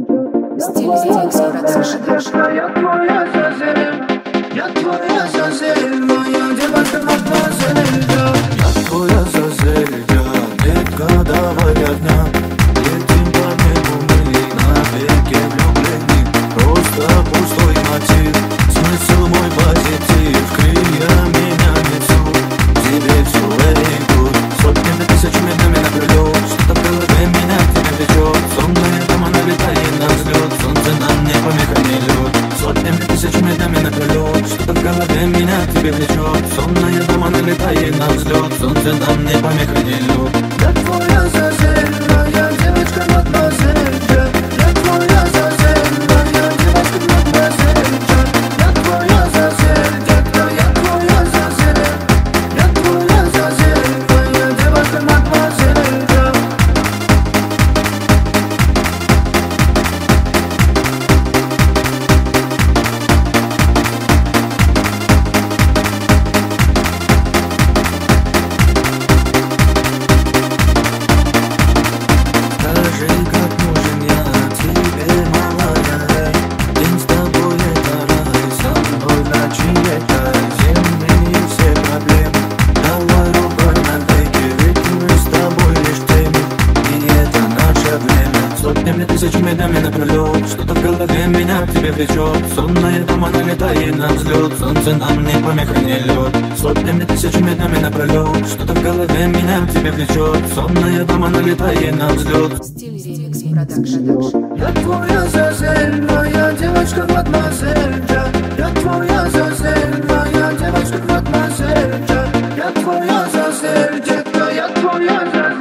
Стиль Remix Production. Я твоя зазель, моя девочка, мадемуазель, да. Я твоя зазель, да. Детка, давай огня. Летим по небу мы навеки влюблены. Просто пустой мотив, смысл мой позитив. Крылья меня несут, тебе все идут. Сотнями тысячами днями наплывет, что-то в голове меня к тебе влечет. Сонная дома налетает на взлет, солнце нам не помеха, не лед. Сотнями тысячами днями наплывет, что-то в голове меня к тебе влечет. Сонная дома налетает на взлет, солнце нам не помеха, не лед. Я твоя зазель, моя девочка, мадемуазель, да. Я твоя зазель, моя девочка, мадемуазель, да. Я твоя зазель, детка, я твоя зазель. Я твоя зазель, моя девочка, мадемуазель, да. Скажи, как нужен я тебе, малая. День с тобой это рай, со мной ночи это зимние все проблемы. Давай рукой навеки, ведь мы с тобой лишь темы, и это наше время. Сотнями тысячами днями напролет, что-то в голове меня к тебе влечет. Сонная дома налетает на взлет, солнце нам не помеха, не лед. Сотнями тысячами днями напролет, что-то в голове меня к тебе влечет. Сонная дома налетает на взлет. Стиль Remix Production. Я твоя зазель, моя девочка, мадемуазель, да. Я твоя зазель, моя девочка, мадемуазель, да. Я твоя зазель, детка, я твоя зазель.